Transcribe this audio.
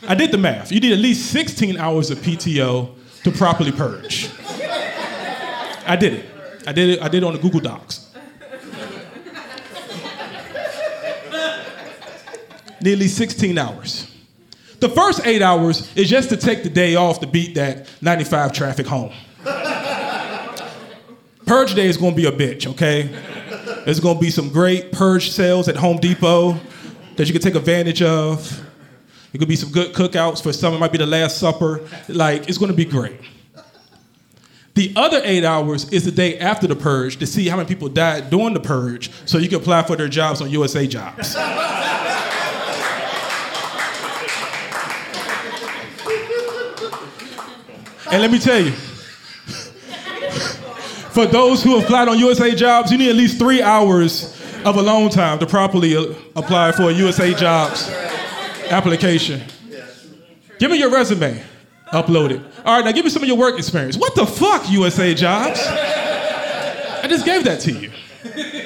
I did the math. You need at least 16 hours of PTO to properly purge. I did it. I did it on the Google Docs. Need at least 16 hours. The first 8 hours is just to take the day off to beat that 95 traffic home. Purge day is gonna be a bitch, okay? There's gonna be some great purge sales at Home Depot that you can take advantage of. It could be some good cookouts for some. It might be the Last Supper. Like, it's gonna be great. The other 8 hours is the day after the purge to see how many people died during the purge so you can apply for their jobs on USA Jobs. And let me tell you, for those who applied on USA Jobs, you need at least 3 hours of alone time to properly apply for a USA Jobs application. Give me your resume. Upload it. All right, now give me some of your work experience. What the fuck, USA Jobs? I just gave that to you.